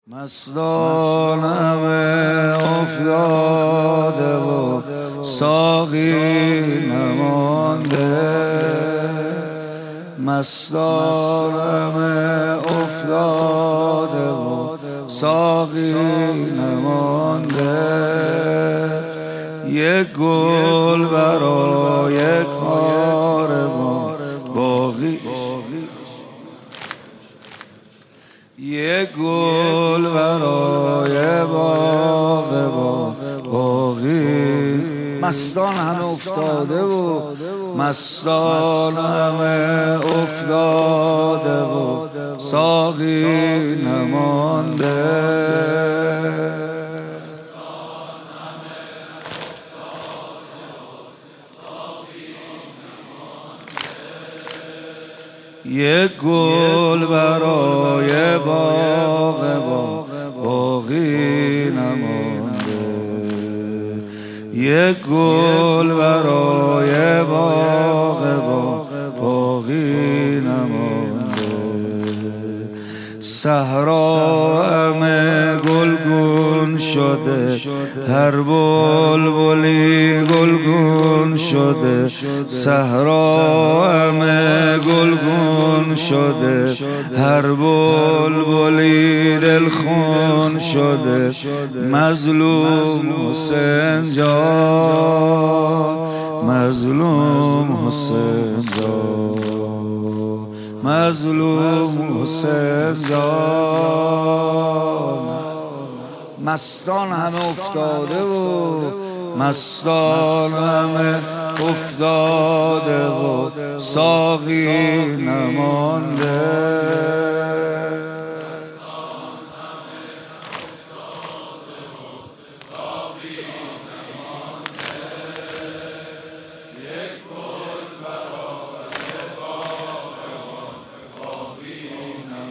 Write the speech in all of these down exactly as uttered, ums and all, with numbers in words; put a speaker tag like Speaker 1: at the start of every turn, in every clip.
Speaker 1: مستانم افتاده و ساقی نمانده، مستانم افتاده و ساقی نمانده، یک گل برای کاروان باقی، یک گل برای باغ باقی. مستان همه افتاده و مستان همه افتاده و ساقی نمانده، یک گل برای باغ باقی نمانده، یک گل برای باغ باقی نمانده. صحرا همه گلگون شده، هر بلبلی گلگون شده، صحرا همه گلگون شده، هر بلبلی دلخون شده. مظلوم حسین جان، مظلوم حسین جان، مظلوم حسین جان. مستان همه افتاده و مستان همه افتاده و ساقی نمانده،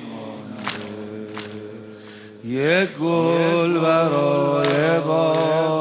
Speaker 1: یک گل برای باغ